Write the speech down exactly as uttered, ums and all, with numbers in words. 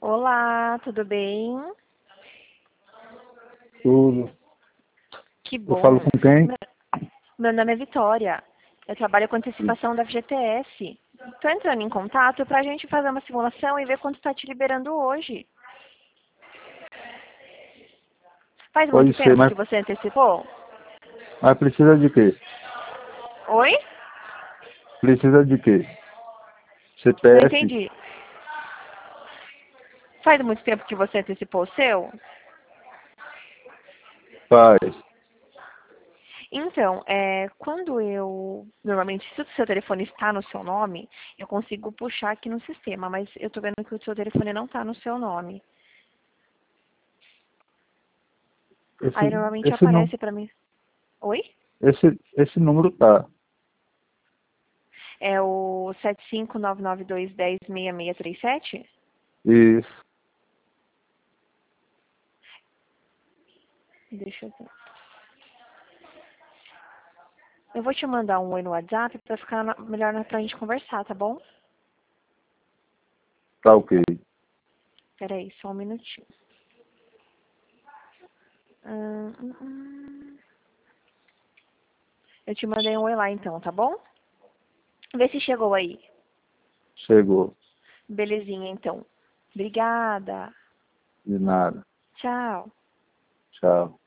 Olá, tudo bem? Tudo. Que Eu falo bom. com quem? Me- Meu nome é Vitória. Eu trabalho com antecipação da F G T S. Estou entrando em contato para a gente fazer uma simulação e ver quanto está te liberando hoje. Faz muito Pode ser, tempo mas, que você antecipou? mas precisa de quê? Oi? Precisa de quê? Não C P F? entendi. Faz muito tempo que você antecipou o seu? Faz. Então, é, quando eu... Normalmente, se o seu telefone está no seu nome, eu consigo puxar aqui no sistema, mas eu estou vendo que o seu telefone não está no seu nome. Aí, Esse, normalmente, esse, nu- aparece para mim... Oi? esse, esse número tá. É o sete cinco nove nove dois um zero seis seis três sete? Isso. Deixa eu ver. Eu vou te mandar um oi no WhatsApp pra ficar na- melhor na- pra gente conversar, tá bom? Tá ok. Pera aí, só um minutinho. Hum, hum, hum. Eu te mandei um oi lá então, tá bom? Vê se chegou aí. Chegou. Belezinha, então. Obrigada. De nada. Tchau. Tchau.